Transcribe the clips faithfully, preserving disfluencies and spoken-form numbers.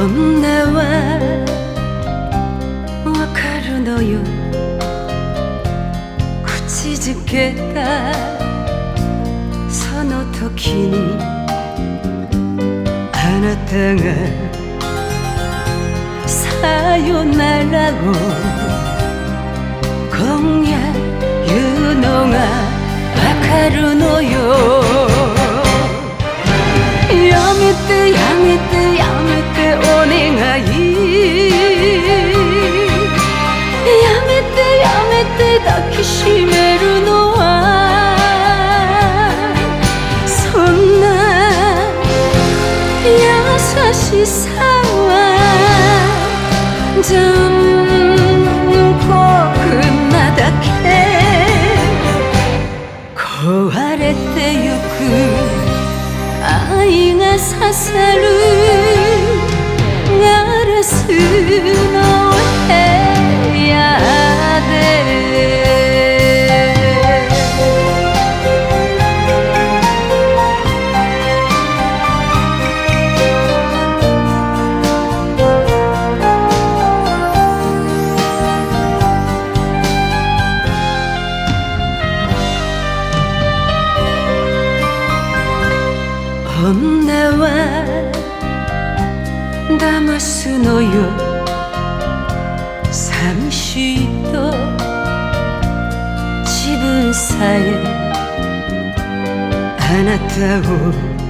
女はわかるのよ、口づけたその時にあなたがさよならを今夜言うのがわかるのよ。やめてやめてやめてお願い、やめてやめて抱きしめるのはそんな優しさは残酷なだけ。壊れてゆく愛が刺さるガラスの部屋で女は騙すのよ、寂しいと自分さえあなたを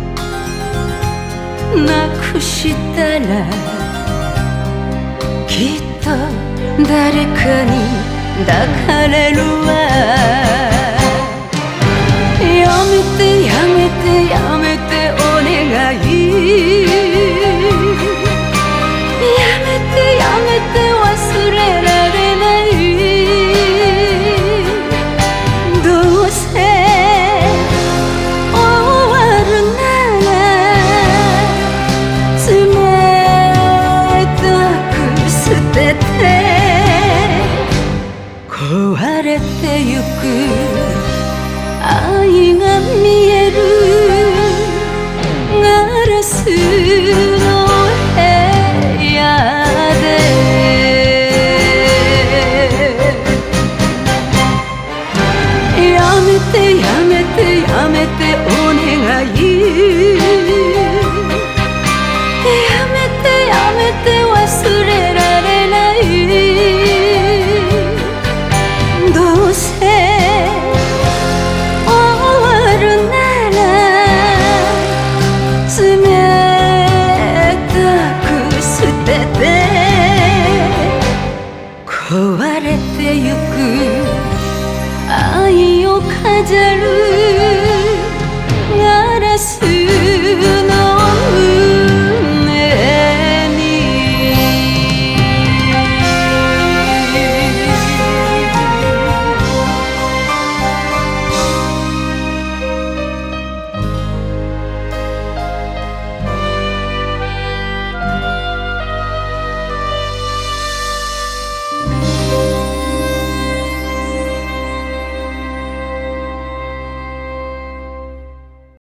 なくしたらきっと誰かに抱かれるわ。やめてやめてやめてお願い、